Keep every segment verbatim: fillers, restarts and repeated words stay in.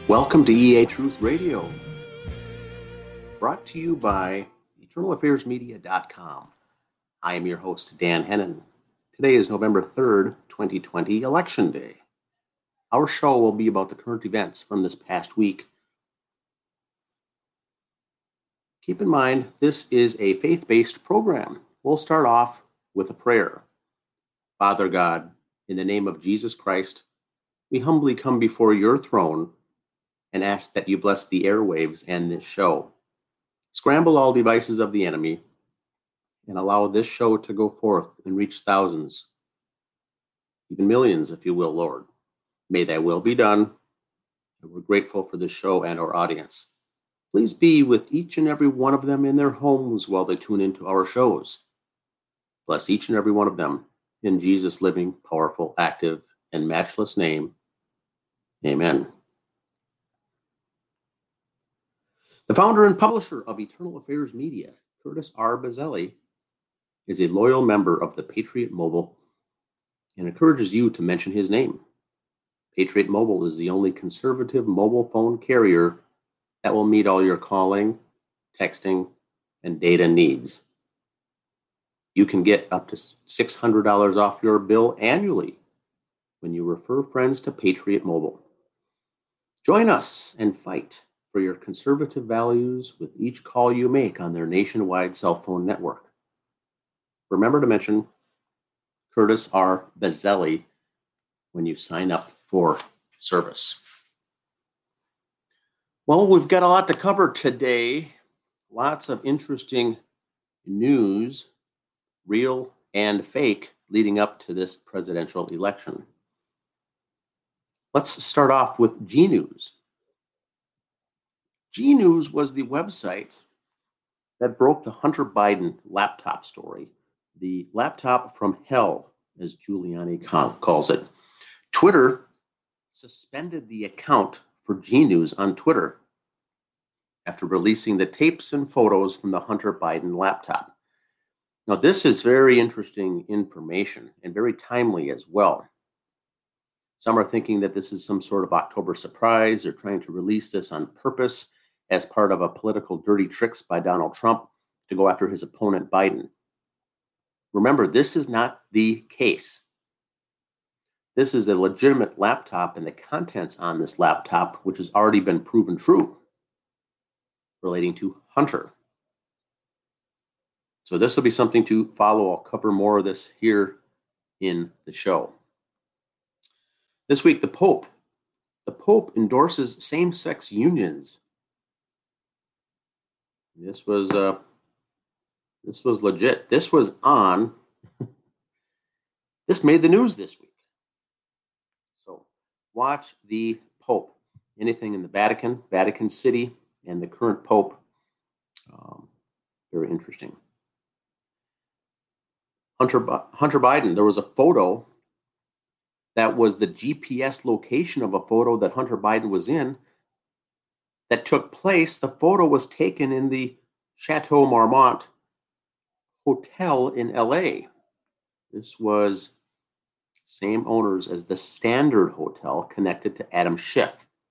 Welcome to E A Truth Radio, brought to you by eternal affairs media dot com. I am your host, Dan Hennon. Today is November third, twenty twenty, Election Day. Our show will be about the current events from this past week. Keep in mind, this is a faith-based program. We'll start off with a prayer. Father God, in the name of Jesus Christ, we humbly come before your throne and ask that you bless the airwaves and this show. Scramble all devices of the enemy and allow this show to go forth and reach thousands, even millions, if you will, Lord. May thy will be done. And we're grateful for this show and our audience. Please be with each and every one of them in their homes while they tune into our shows. Bless each and every one of them in Jesus' living, powerful, active, and matchless name. Amen. The founder and publisher of Eternal Affairs Media, Curtis R. Bazzelli, is a loyal member of the Patriot Mobile and encourages you to mention his name. Patriot Mobile is the only conservative mobile phone carrier that will meet all your calling, texting, and data needs. You can get up to six hundred dollars off your bill annually when you refer friends to Patriot Mobile. Join us and fight for your conservative values with each call you make on their nationwide cell phone network. Remember to mention Curtis R. Bazzelli when you sign up for service. Well, we've got a lot to cover today. Lots of interesting news, real and fake, leading up to this presidential election. Let's start off with G News. G News was the website that broke the Hunter Biden laptop story, the laptop from hell, as Giuliani calls it. Twitter suspended the account for G News on Twitter after releasing the tapes and photos from the Hunter Biden laptop. Now, this is very interesting information and very timely as well. Some are thinking that this is some sort of October surprise. They're trying to release this on purpose as part of a political dirty tricks by Donald Trump to go after his opponent, Biden. Remember, this is not the case. This is a legitimate laptop, and the contents on this laptop, which has already been proven true, relating to Hunter. So this will be something to follow. I'll cover more of this here in the show. This week, the Pope. The Pope endorses same-sex unions. This was uh, this was legit. This was on. This made the news this week. So watch the Pope. Anything in the Vatican, Vatican City, and the current Pope. Um, very interesting. Hunter Hunter Biden. There was a photo that was the G P S location of a photo that Hunter Biden was in that took place. The photo was taken in the Chateau Marmont Hotel in L A. This was same owners as the Standard Hotel, connected to Adam Schiff.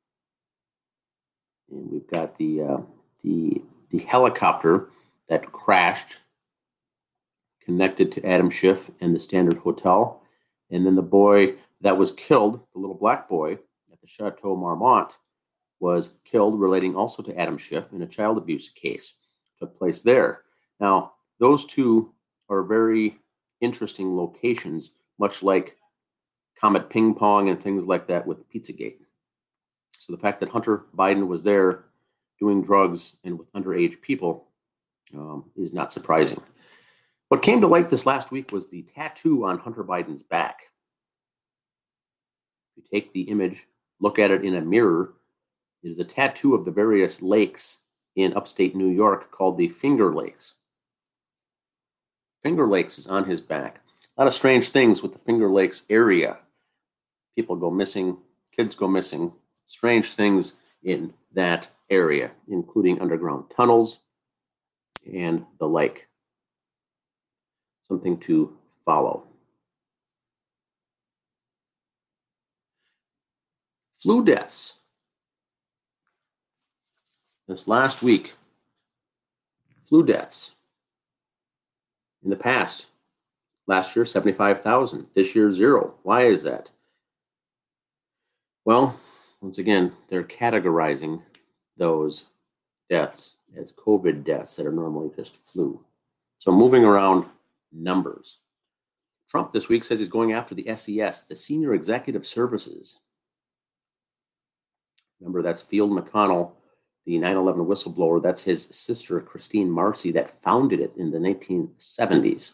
And we've got the uh, the the helicopter that crashed, connected to Adam Schiff and the Standard Hotel. And then the boy that was killed, the little black boy at the Chateau Marmont, was killed, relating also to Adam Schiff in a child abuse case. Took place there. Now, those two are very interesting locations, much like Comet Ping Pong and things like that with Pizzagate. So the fact that Hunter Biden was there doing drugs and with underage people um, is not surprising. What came to light this last week was the tattoo on Hunter Biden's back. If you take the image, look at it in a mirror, it is a tattoo of the various lakes in upstate New York called the Finger Lakes. Finger Lakes is on his back. A lot of strange things with the Finger Lakes area. People go missing, kids go missing, strange things in that area, including underground tunnels and the like. Something to follow. Flu deaths this last week, flu deaths. In the past, last year, seventy-five thousand. This year, zero. Why is that? Well, once again, they're categorizing those deaths as COVID deaths that are normally just flu. So moving around numbers. Trump this week says he's going after the S E S, the Senior Executive Services. Remember, that's Field McConnell, the nine eleven whistleblower. That's his sister, Christine Marcy, that founded it in the nineteen seventies.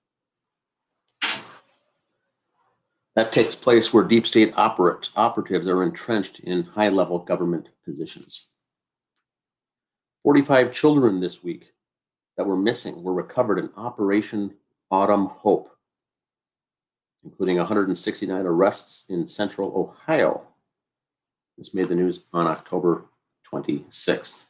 That takes place where deep state operat- operatives are entrenched in high-level government positions. forty-five children this week that were missing were recovered in Operation Autumn Hope, including one hundred sixty-nine arrests in central Ohio. This made the news on October twenty-sixth.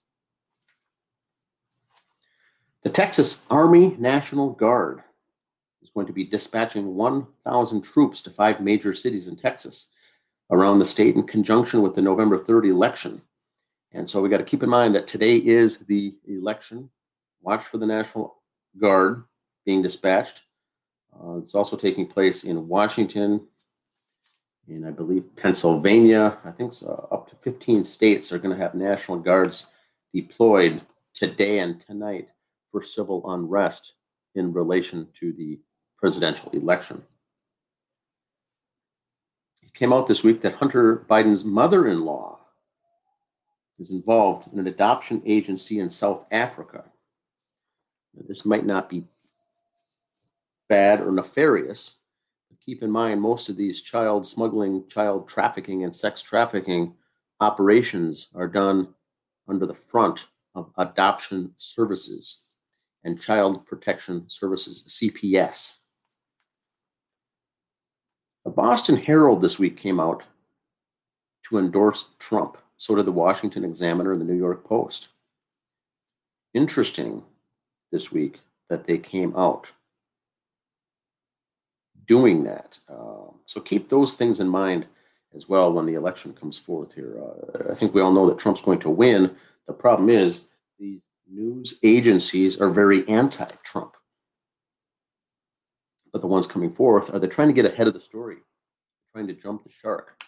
The Texas Army National Guard is going to be dispatching one thousand troops to five major cities in Texas around the state in conjunction with the November third election. And so we got to keep in mind that today is the election. Watch for the National Guard being dispatched. Uh, it's also taking place in Washington, in I believe Pennsylvania. I think so, up to fifteen states are going to have National Guards deployed today and tonight for civil unrest in relation to the presidential election. It came out this week that Hunter Biden's mother-in-law is involved in an adoption agency in South Africa. Now, this might not be bad or nefarious, but keep in mind most of these child smuggling, child trafficking, and sex trafficking operations are done under the front of adoption services and child protection services, C P S. The Boston Herald this week came out to endorse Trump. So did the Washington Examiner and the New York Post. Interesting this week that they came out doing that. Uh, so keep those things in mind as well when the election comes forth here. Uh, I think we all know that Trump's going to win. The problem is these news agencies are very anti-Trump. But the ones coming forth, are they trying to get ahead of the story? Trying to jump the shark?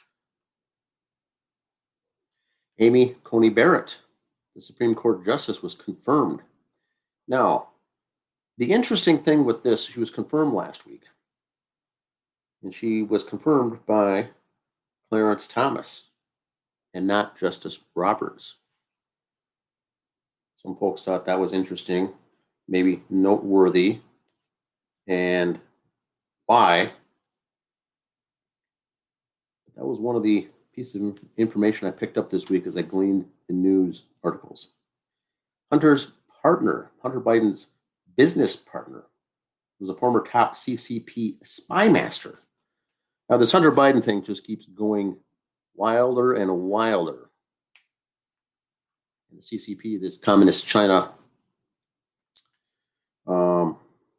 Amy Coney Barrett, the Supreme Court Justice, was confirmed. Now, the interesting thing with this, she was confirmed last week. And she was confirmed by Clarence Thomas and not Justice Roberts. Some folks thought that was interesting, maybe noteworthy, and why? That was one of the pieces of information I picked up this week as I gleaned the news articles. Hunter's partner, Hunter Biden's business partner, was a former top C C P spy master. Now, this Hunter Biden thing just keeps going wilder and wilder. And the C C P, this communist China, um,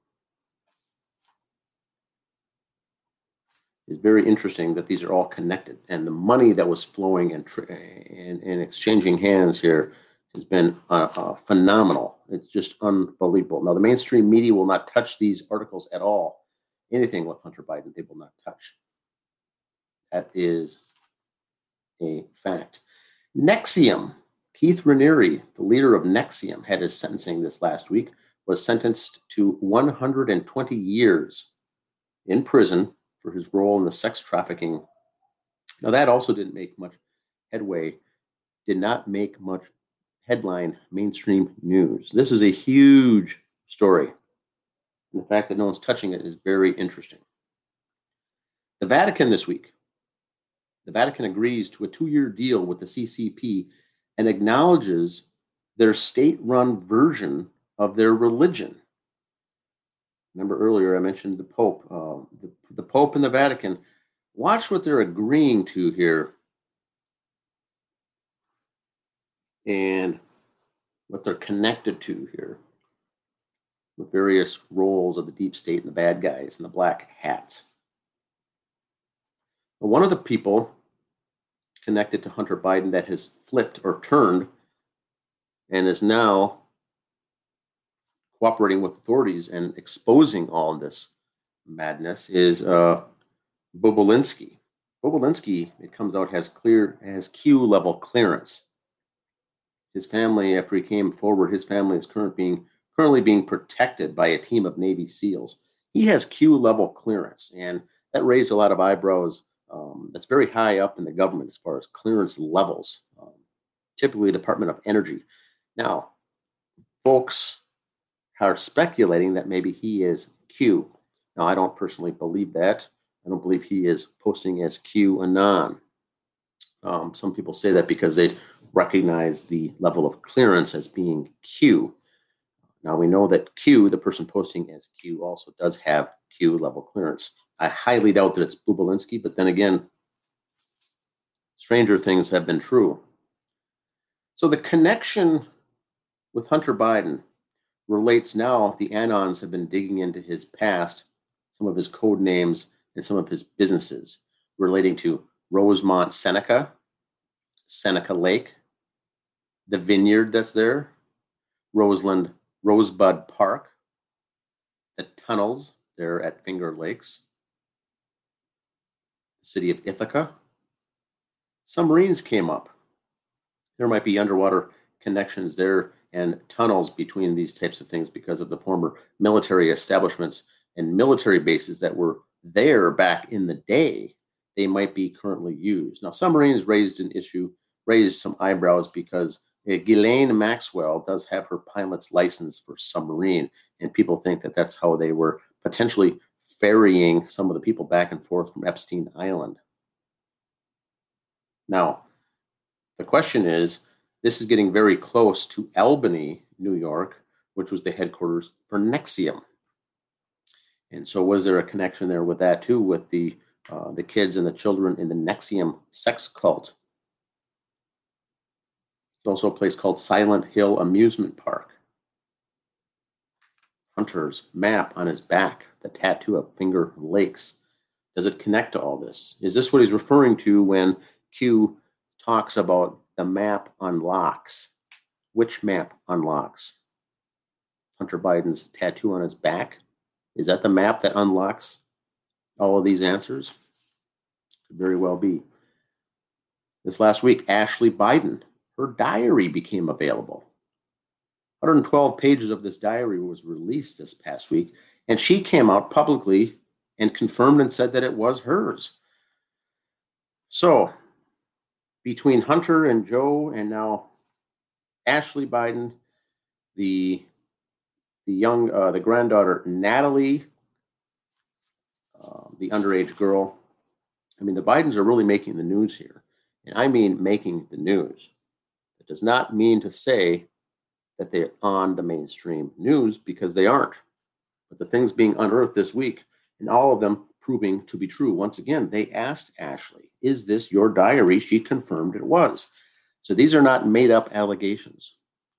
is very interesting that these are all connected. And the money that was flowing and, tra- and, and exchanging hands here has been uh, uh, phenomenal. It's just unbelievable. Now, the mainstream media will not touch these articles at all. Anything with Hunter Biden, they will not touch. That is a fact. Nexium. Keith Raniere, the leader of Nexium, had his sentencing this last week, was sentenced to one hundred twenty years in prison for his role in the sex trafficking. Now, that also didn't make much headway, did not make much headline mainstream news. This is a huge story. And the fact that no one's touching it is very interesting. The Vatican this week. The Vatican agrees to a two-year deal with the C C P and acknowledges their state-run version of their religion. Remember earlier I mentioned the Pope. Uh, the, the Pope and the Vatican. Watch what they're agreeing to here and what they're connected to here with various roles of the deep state and the bad guys and the black hats. One of the people connected to Hunter Biden that has flipped or turned and is now cooperating with authorities and exposing all of this madness is uh, Bobulinski. Bobulinski, it comes out, has clear has Q level clearance. His family, after he came forward, his family is current being currently being protected by a team of Navy SEALs. He has Q level clearance, and that raised a lot of eyebrows. Um, that's very high up in the government as far as clearance levels, um, typically Department of Energy. Now, folks are speculating that maybe he is Q. Now, I don't personally believe that. I don't believe he is posting as Q anon. Um, some people say that because they recognize the level of clearance as being Q. Now, we know that Q, the person posting as Q, also does have Q level clearance. I highly doubt that it's Bobulinski, but then again, stranger things have been true. So the connection with Hunter Biden relates now. The Anons have been digging into his past, some of his code names, and some of his businesses relating to Rosemont Seneca, Seneca Lake, the vineyard that's there, Roseland, Rosebud Park, the tunnels there at Finger Lakes, the city of Ithaca. Submarines came up. There might be underwater connections there and tunnels between these types of things because of the former military establishments and military bases that were there back in the day. They might be currently used. Now, submarines raised an issue, raised some eyebrows because uh, Ghislaine Maxwell does have her pilot's license for submarine, and people think that that's how they were potentially ferrying some of the people back and forth from Epstein Island. Now, the question is, this is getting very close to Albany, New York, which was the headquarters for Nexium. And so was there a connection there with that too, with the uh, the kids and the children in the Nexium sex cult? There's also a place called Silent Hill Amusement Park. Hunter's map on his back, the tattoo of Finger Lakes. Does it connect to all this? Is this what he's referring to when Q talks about the map unlocks? Which map unlocks? Hunter Biden's tattoo on his back? Is that the map that unlocks all of these answers? Could very well be. This last week, Ashley Biden, her diary became available. one hundred twelve pages of this diary was released this past week, and she came out publicly and confirmed and said that it was hers. So, between Hunter and Joe and now Ashley Biden, the the young, uh, the granddaughter Natalie, uh, the underage girl. I mean, the Bidens are really making the news here, and I mean making the news. It does not mean to say that they're on the mainstream news, because they aren't. But the things being unearthed this week, and all of them proving to be true. Once again, they asked Ashley, "Is this your diary?" She confirmed it was. So these are not made up allegations.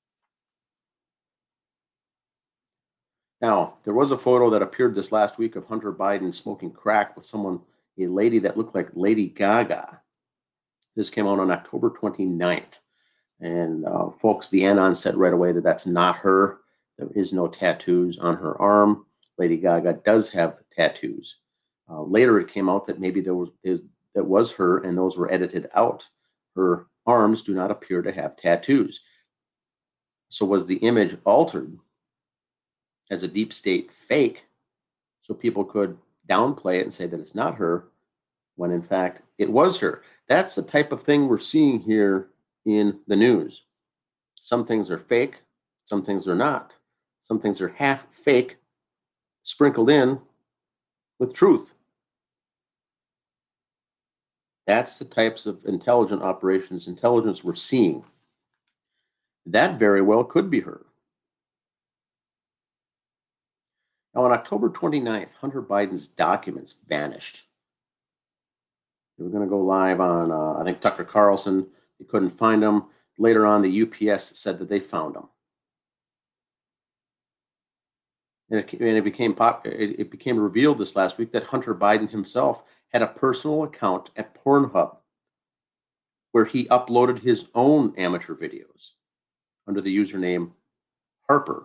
Now, there was a photo that appeared this last week of Hunter Biden smoking crack with someone, a lady that looked like Lady Gaga. This came out on October twenty-ninth. And uh, folks, the Anon said right away that that's not her. There is no tattoos on her arm. Lady Gaga does have tattoos. Uh, later, it came out that maybe there was that was her, and those were edited out. Her arms do not appear to have tattoos. So was the image altered as a deep state fake so people could downplay it and say that it's not her, when in fact it was her? That's the type of thing we're seeing here in the news. Some things are fake, some things are not. Some things are half fake, sprinkled in with truth. That's the types of intelligent operations, intelligence we're seeing. That very well could be her. Now, on October twenty-ninth, Hunter Biden's documents vanished. They were going to go live on, uh, I think, Tucker Carlson. They couldn't find them. Later on, the U P S said that they found them. And it, and it became pop, it, it became revealed this last week that Hunter Biden himself had a personal account at Pornhub where he uploaded his own amateur videos. under the username Harper.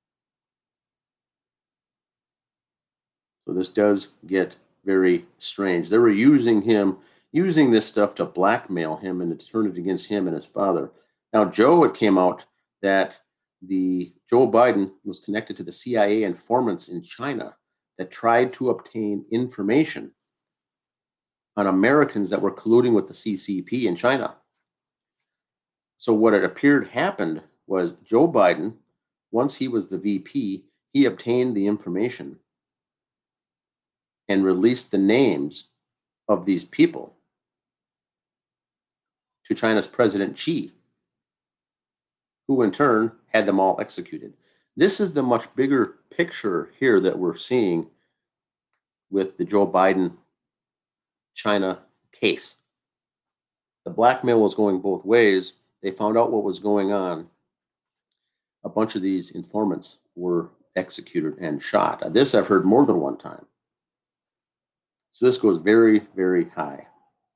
So this does get very strange. They were using him, using this stuff to blackmail him and to turn it against him and his father. Now, Joe, it came out that the Joe Biden was connected to the C I A informants in China that tried to obtain information on Americans that were colluding with the C C P in China. So what it appeared happened was Joe Biden, once he was the V P, he obtained the information and released the names of these people to China's President Xi, who in turn had them all executed. This is the much bigger picture here that we're seeing with the Joe Biden China case. The blackmail was going both ways. They found out what was going on. A bunch of these informants were executed and shot. Now, this I've heard more than one time. So this goes very, very high.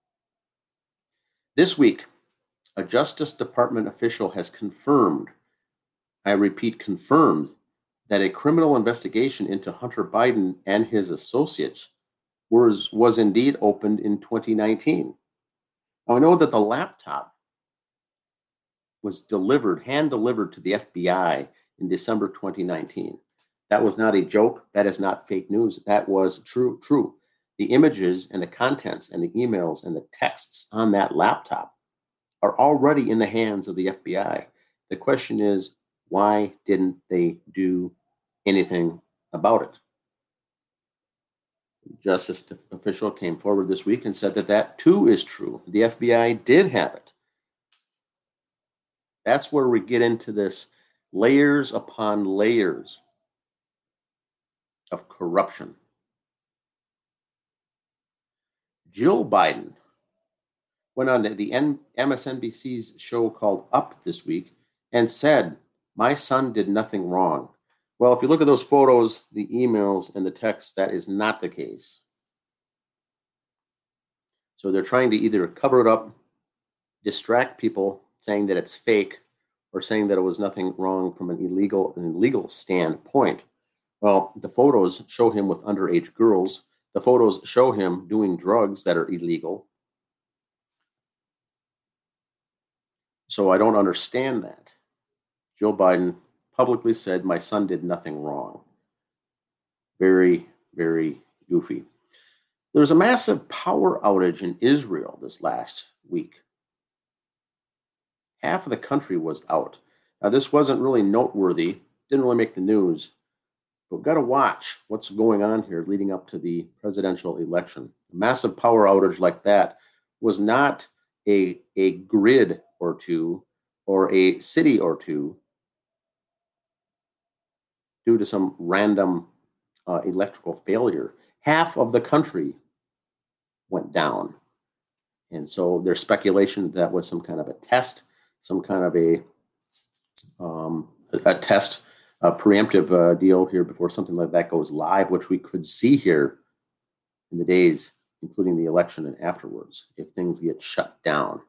This week, a Justice Department official has confirmed, I repeat, confirmed, that a criminal investigation into Hunter Biden and his associates was, was indeed opened in twenty nineteen. Now, I know that the laptop was delivered, hand-delivered to the F B I in December twenty nineteen. That was not a joke. That is not fake news. That was true, true. The images and the contents and the emails and the texts on that laptop are already in the hands of the F B I. The question is, why didn't they do anything about it? Justice official came forward this week and said that that too is true. The F B I did have it. That's where we get into this layers upon layers of corruption. Jill Biden went on to the M S N B C's show called Up this week and said, "My son did nothing wrong." Well, if you look at those photos, the emails, and the text, that is not the case. So they're trying to either cover it up, distract people, saying that it's fake, or saying that it was nothing wrong from an illegal, an illegal standpoint. Well, the photos show him with underage girls. The photos show him doing drugs that are illegal. So I don't understand that. Joe Biden publicly said, "My son did nothing wrong." Very, very goofy. There was a massive power outage in Israel this last week. Half of the country was out. Now, this wasn't really noteworthy, didn't really make the news, but we've got to watch what's going on here leading up to the presidential election. A massive power outage like that was not a, a grid or two or a city or two due to some random uh, electrical failure. Half of the country went down. And so there's speculation that was some kind of a test, some kind of a um, a, a test, a preemptive uh, deal here before something like that goes live, which we could see here in the days, including the election and afterwards, if things get shut down.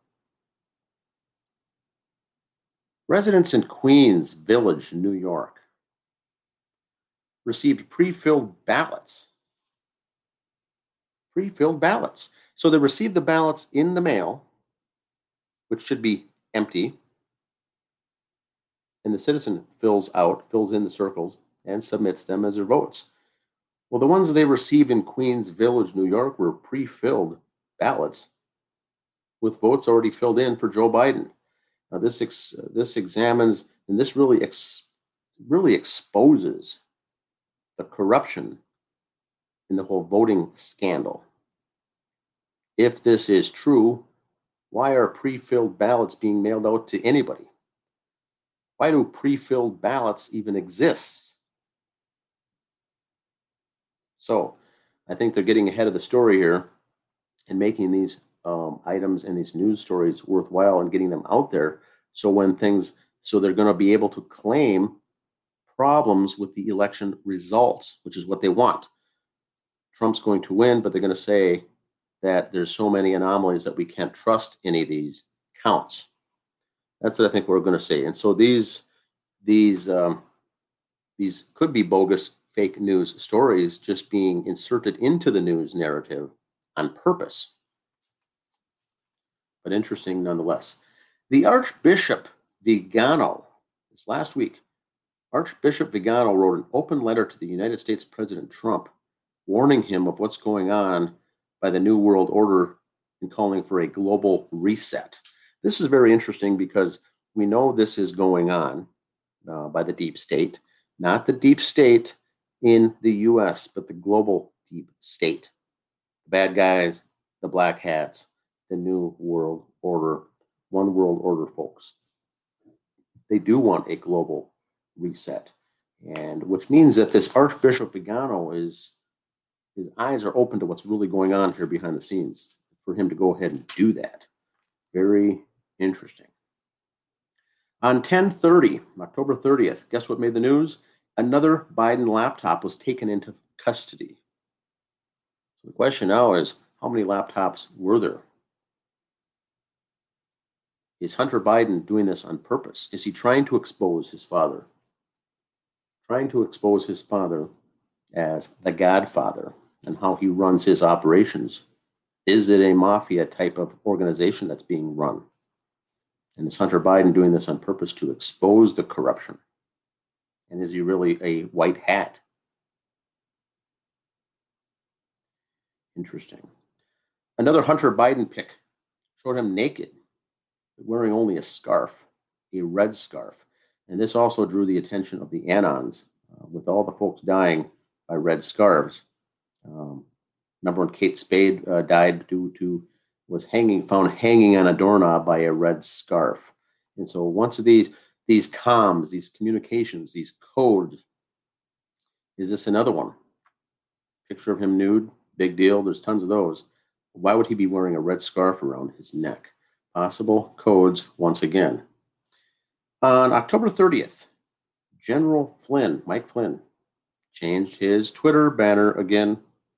Residents in Queens Village, New York, received pre-filled ballots. Pre-filled ballots. So they received the ballots in the mail, which should be empty, and the citizen fills out, fills in the circles, and submits them as their votes. Well, the ones they received in Queens Village, New York, were pre-filled ballots with votes already filled in for Joe Biden. Now, this ex- this examines and this really ex- really exposes the corruption in the whole voting scandal. If this is true, why are pre-filled ballots being mailed out to anybody? Why do pre-filled ballots even exist? So I think they're getting ahead of the story here and making these um, items and these news stories worthwhile and getting them out there. So when things, so they're going to be able to claim problems with the election results, which is what they want. Trump's going to win, but they're going to say that there's so many anomalies that we can't trust any of these counts. That's what I think we're going to say. And so these these um, these could be bogus fake news stories just being inserted into the news narrative on purpose. But interesting nonetheless. The Archbishop Vigano, this last week, Archbishop Vigano wrote an open letter to the United States President Trump, warning him of what's going on by the New World Order and calling for a global reset. This is very interesting because we know this is going on uh, by the deep state, not the deep state in the U S, but the global deep state. The bad guys, the black hats, the New World Order, one world order folks. They do want a global reset, and which means that this Archbishop Vigano is, his eyes are open to what's really going on here behind the scenes for him to go ahead and do that. Very interesting. On ten thirty, October thirtieth, guess what made the news? Another Biden laptop was taken into custody. So the question now is, how many laptops were there? Is Hunter Biden doing this on purpose? Is he trying to expose his father? Trying to expose his father as the Godfather and how he runs his operations. Is it a mafia type of organization that's being run? And is Hunter Biden doing this on purpose to expose the corruption? And is he really a white hat? Interesting. Another Hunter Biden pic showed him naked, wearing only a scarf, a red scarf. And this also drew the attention of the Anons, uh, with all the folks dying by red scarves. Um, number one, Kate Spade uh, died due to, was hanging, found hanging on a doorknob by a red scarf. And so once these, these comms, these communications, these codes, is this another one? Picture of him nude, big deal. There's tons of those. Why would he be wearing a red scarf around his neck? Possible codes once again. On October thirtieth, General Flynn, Mike Flynn, changed his Twitter banner again.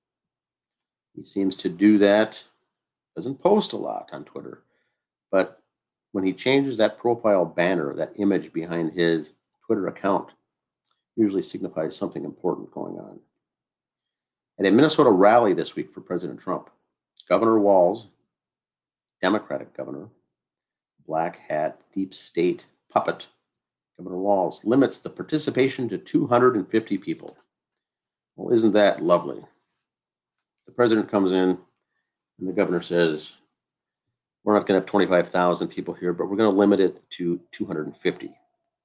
He seems to do that. Doesn't post a lot on Twitter, but when he changes that profile banner, that image behind his Twitter account, usually signifies something important going on. At a Minnesota rally this week for President Trump, Governor Walz, Democratic governor, black hat, deep state puppet, Governor Walz, limits the participation to two hundred fifty people. Well, isn't that lovely? The president comes in and the governor says, we're not going to have twenty-five thousand people here, but we're going to limit it to two hundred fifty.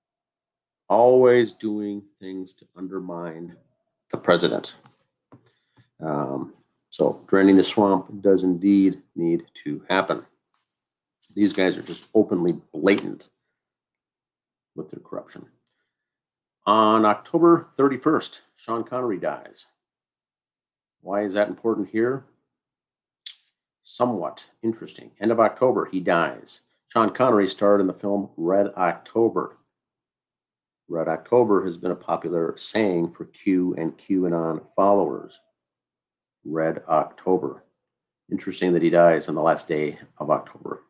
Always doing things to undermine the president. Um, so draining the swamp does indeed need to happen. These guys are just openly blatant with their corruption. On October thirty-first, Sean Connery dies. Why is that important here? Somewhat interesting. End of October, he dies. Sean Connery starred in the film Red October. Red October has been a popular saying for Q and QAnon followers. Red October. Interesting that he dies on the last day of October.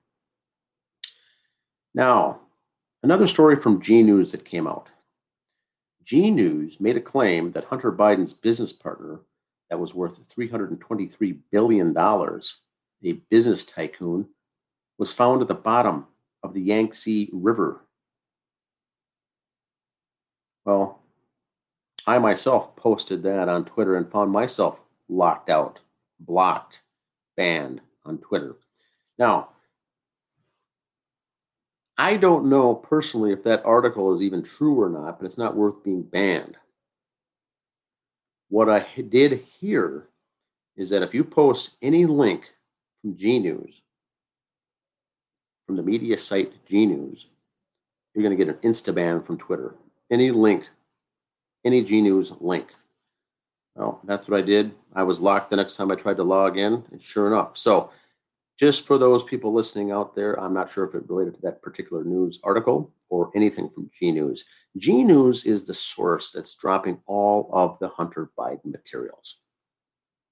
Now, another story from G News that came out. G News made a claim that Hunter Biden's business partner, that was worth three hundred twenty-three billion dollars, a business tycoon, was found at the bottom of the Yangtze River. Well, I myself posted that on Twitter and found myself locked out, blocked, banned on Twitter. Now, I don't know personally if that article is even true or not, but it's not worth being banned. What I did hear is that if you post any link from G News, from the media site G News, you're going to get an insta-ban from Twitter. Any link, any G News link. Well, that's what I did. I was locked the next time I tried to log in, and sure enough. So just for those people listening out there, I'm not sure if it related to that particular news article or anything from G News. G News is the source that's dropping all of the Hunter Biden materials.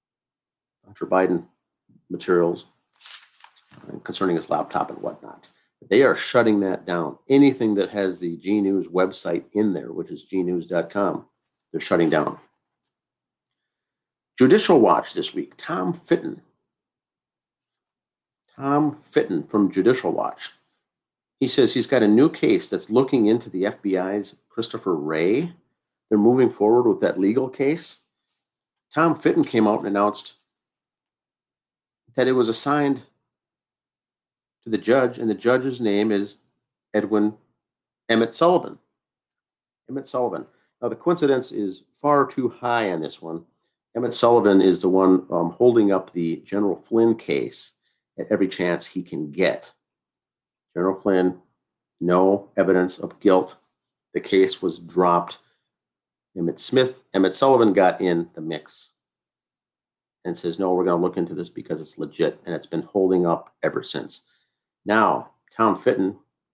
Hunter Biden materials uh, concerning his laptop and whatnot. They are shutting that down. Anything that has the G News website in there, which is g news dot com, they're shutting down. Judicial Watch this week, Tom Fitton. Tom Fitton from Judicial Watch. He says he's got a new case that's looking into the F B I's Christopher Wray. They're moving forward with that legal case. Tom Fitton came out and announced that it was assigned to the judge, and the judge's name is Edwin Emmett Sullivan. Emmett Sullivan. Now, the coincidence is far too high on this one. Emmett Sullivan is the one um, holding up the General Flynn case at every chance he can get. General Flynn, no evidence of guilt. The case was dropped. Emmett Smith, Emmett Sullivan got in the mix and says, no, we're going to look into this because it's legit, and it's been holding up ever since. Now, Tom Fitton,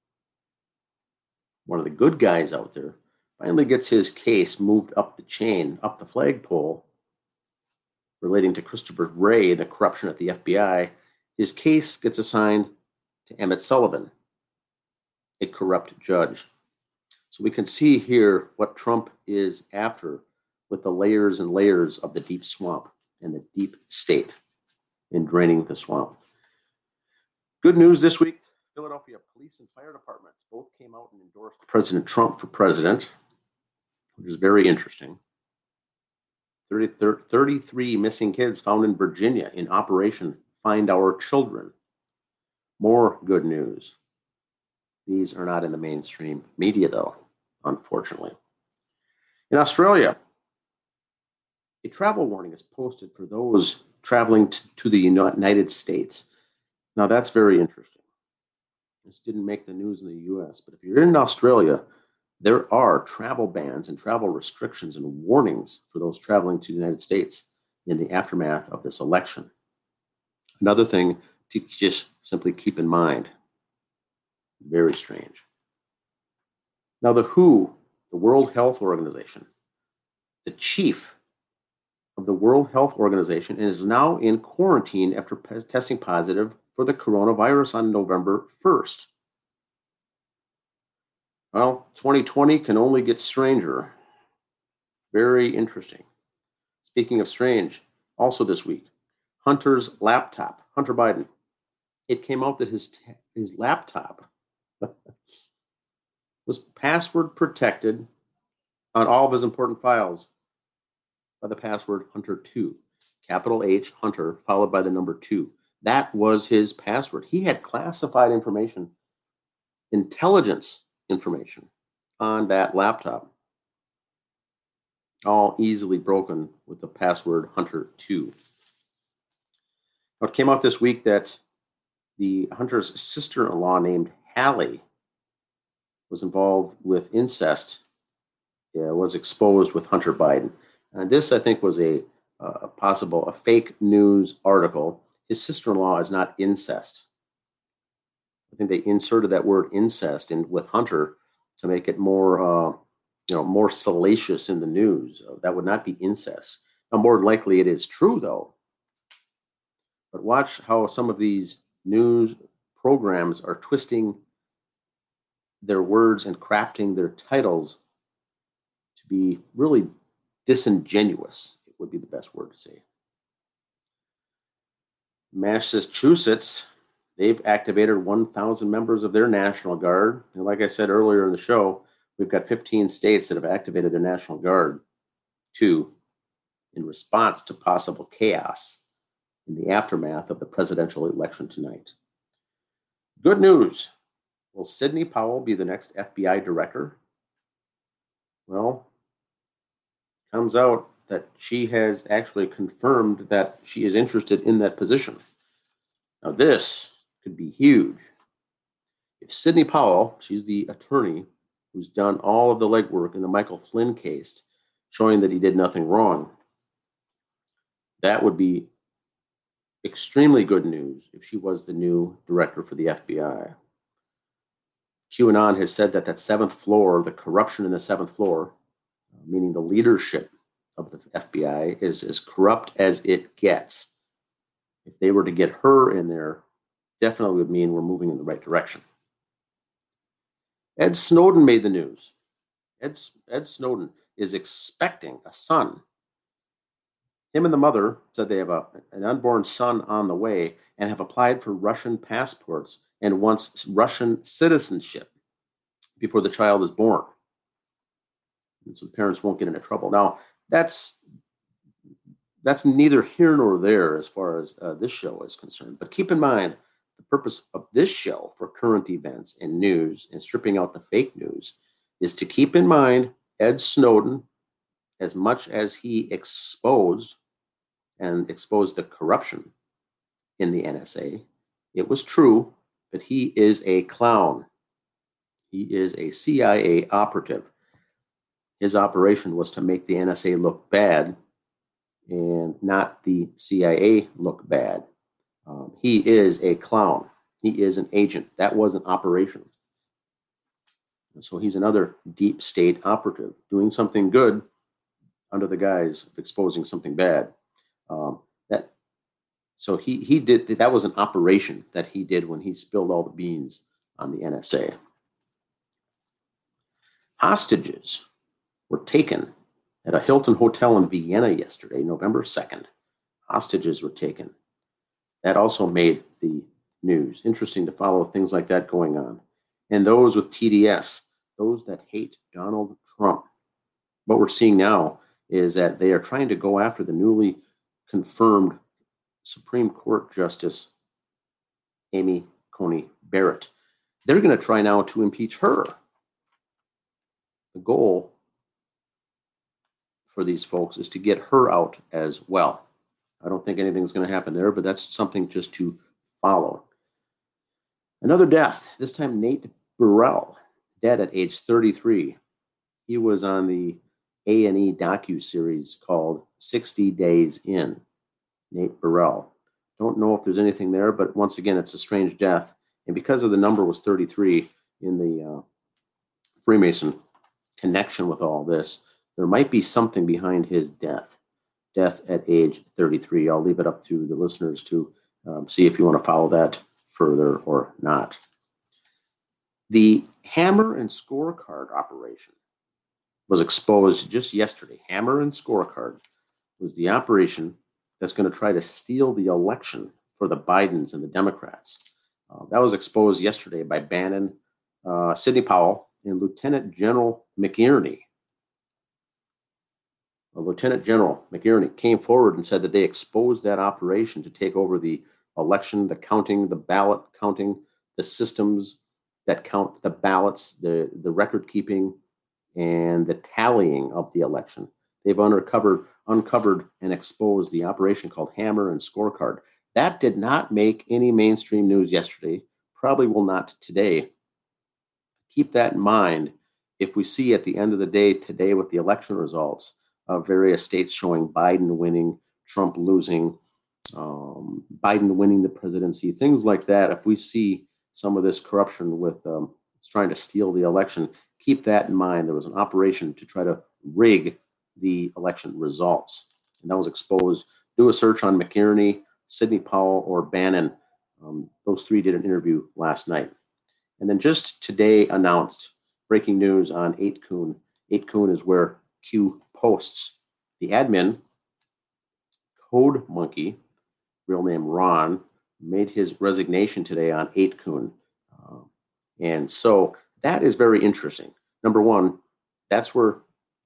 one of the good guys out there, finally gets his case moved up the chain, up the flagpole, relating to Christopher Wray and the corruption at the F B I. His case gets assigned to Emmett Sullivan, a corrupt judge. So we can see here what Trump is after with the layers and layers of the deep swamp and the deep state in draining the swamp. Good news this week, Philadelphia police and fire departments both came out and endorsed President Trump for president, which is very interesting. thirty, thirty-three missing kids found in Virginia in Operation Find Our Children. More good news. These are not in the mainstream media, though, unfortunately. In Australia, a travel warning is posted for those traveling to, to the United States. Now, that's very interesting. This didn't make the news in the U S, but if you're in Australia, there are travel bans and travel restrictions and warnings for those traveling to the United States in the aftermath of this election. Another thing to just simply keep in mind. Very strange. Now, the W H O, the World Health Organization, the chief of the World Health Organization is now in quarantine after p- testing positive for the coronavirus on November first. Well, twenty twenty can only get stranger. Very interesting. Speaking of strange, also this week, Hunter's laptop, Hunter Biden, it came out that his t- his laptop was password protected on all of his important files by the password Hunter two, capital H, Hunter, followed by the number two. That was his password. He had classified information, intelligence information on that laptop, all easily broken with the password Hunter two. Now, it came out this week that the Hunter's sister-in-law named Hallie was involved with incest, yeah, was exposed with Hunter Biden. And this, I think, was a, a possible, a fake news article. His sister-in-law is not incest. I think they inserted that word incest in with Hunter to make it more, uh, you know, more salacious in the news. Uh, that would not be incest. Now, more than likely, it is true, though. But watch how some of these news programs are twisting their words and crafting their titles to be really disingenuous, it would be the best word to say. Massachusetts, they've activated one thousand members of their National Guard. And like I said earlier in the show, we've got fifteen states that have activated their National Guard too, in response to possible chaos in the aftermath of the presidential election tonight. Good news. Will Sidney Powell be the next F B I director? Well, comes out that she has actually confirmed that she is interested in that position. Now, this could be huge. If Sidney Powell, she's the attorney who's done all of the legwork in the Michael Flynn case, showing that he did nothing wrong, that would be extremely good news if she was the new director for the F B I. QAnon has said that that seventh floor, the corruption in the seventh floor, meaning the leadership of the F B I, is as corrupt as it gets. If they were to get her in there, definitely would mean we're moving in the right direction. Ed Snowden made the news. Ed, Ed Snowden is expecting a son. Him and the mother said they have a, an unborn son on the way and have applied for Russian passports and wants Russian citizenship before the child is born. And so the parents won't get into trouble. Now, that's that's neither here nor there as far as uh, this show is concerned. But keep in mind, the purpose of this show for current events and news and stripping out the fake news is to keep in mind Ed Snowden, as much as he exposed and exposed the corruption in the N S A. It was true, but he is a clown. He is a C I A operative. His operation was to make the N S A look bad and not the C I A look bad. Um, he is a clown. He is an agent. That was an operation. And so he's another deep state operative doing something good under the guise of exposing something bad. Um, that so he he did that was an operation that he did when he spilled all the beans on the N S A. Hostages were taken at a Hilton hotel in Vienna yesterday, November second. Hostages were taken. That also made the news. Interesting to follow things like that going on. And those with T D S, those that hate Donald Trump. What we're seeing now is that they are trying to go after the newly confirmed Supreme Court Justice Amy Coney Barrett. They're going to try now to impeach her. The goal for these folks is to get her out as well. I don't think anything's going to happen there, but that's something just to follow. Another death, this time Nate Burrell, dead at age thirty-three. He was on the A and E docu-series called sixty days in. Nate Burrell. Don't know if there's anything there, but once again, it's a strange death. And because of the number was thirty-three in the uh, Freemason connection with all this, there might be something behind his death. Death at age thirty-three. I'll leave it up to the listeners to um, see if you want to follow that further or not. The Hammer and Scorecard operation was exposed just yesterday. Hammer and Scorecard was the operation that's going to try to steal the election for the Bidens and the Democrats. Uh, that was exposed yesterday by Bannon, uh, Sidney Powell, and Lieutenant General McInerney. Uh, Lieutenant General McInerney came forward and said that they exposed that operation to take over the election, the counting, the ballot counting, the systems that count the ballots, the, the record keeping, and the tallying of the election. They've uncovered, uncovered and exposed the operation called Hammer and Scorecard. That did not make any mainstream news yesterday, probably will not today. Keep that in mind if we see at the end of the day today with the election results of various states showing Biden winning, Trump losing, um, Biden winning the presidency, things like that. If we see some of this corruption with um, trying to steal the election, keep that in mind. There was an operation to try to rig the election results, and that was exposed. Do a search on McInerney, Sidney Powell, or Bannon. Um, those three did an interview last night. And then just today announced breaking news on eight kun. eight kun is where Q posts. The admin, Code Monkey, real name Ron, made his resignation today on eight kun. Uh, and so that is very interesting. Number one, that's where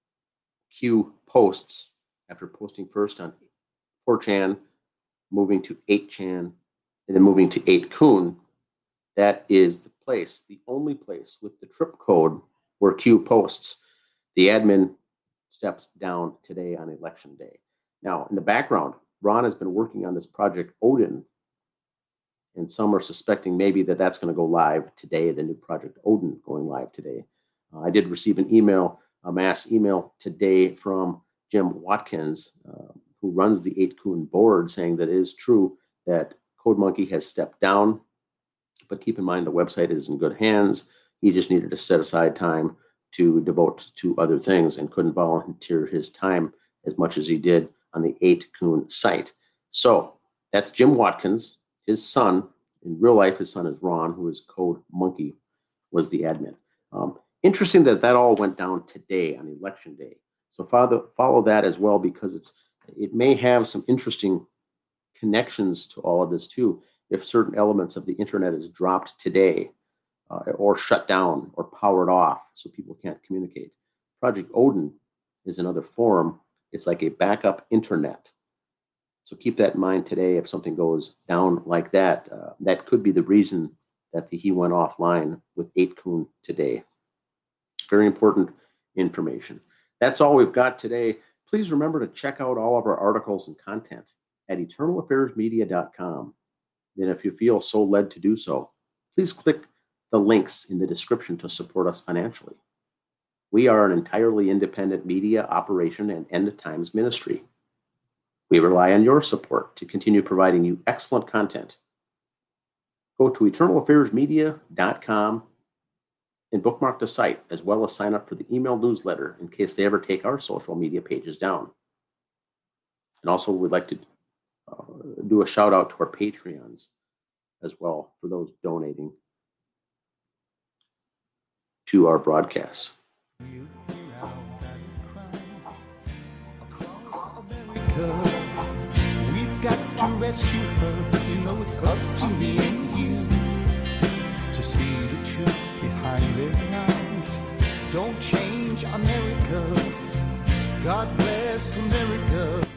Q posts after posting first on four chan, moving to eight chan, and then moving to eight kun. That is the place, the only place with the trip code where Q posts. The admin steps down today on election day. Now, in the background, Ron has been working on this project Odin, and some are suspecting maybe that that's going to go live today, the new project Odin going live today. Uh, I did receive an email, a mass email today from Jim Watkins, uh, who runs the eight kun board, saying that it is true that Code Monkey has stepped down, but keep in mind the website is in good hands. He just needed to set aside time to devote to other things and couldn't volunteer his time as much as he did on the eight kun site. So that's Jim Watkins. His son, in real life, his son is Ron, who is Code Monkey, was the admin. Um, interesting that that all went down today on election day. So follow, follow that as well, because it's it may have some interesting connections to all of this too. If certain elements of the internet is dropped today, uh, or shut down or powered off so people can't communicate. Project Odin is another forum. It's like a backup internet. So keep that in mind today. If something goes down like that, uh, that could be the reason that the, he went offline with eight kun today. Very important information. That's all we've got today. Please remember to check out all of our articles and content at eternal affairs media dot com. And if you feel so led to do so, please click the links in the description to support us financially. We are an entirely independent media operation and end times ministry. We rely on your support to continue providing you excellent content. Go to eternal affairs media dot com and bookmark the site, as well as sign up for the email newsletter in case they ever take our social media pages down. And also, we'd like to uh, do a shout out to our Patreons as well, for those donating to our broadcasts. We've got to rescue her. You know it's up to me and you to see the truth behind their lies. Don't change America. God bless America.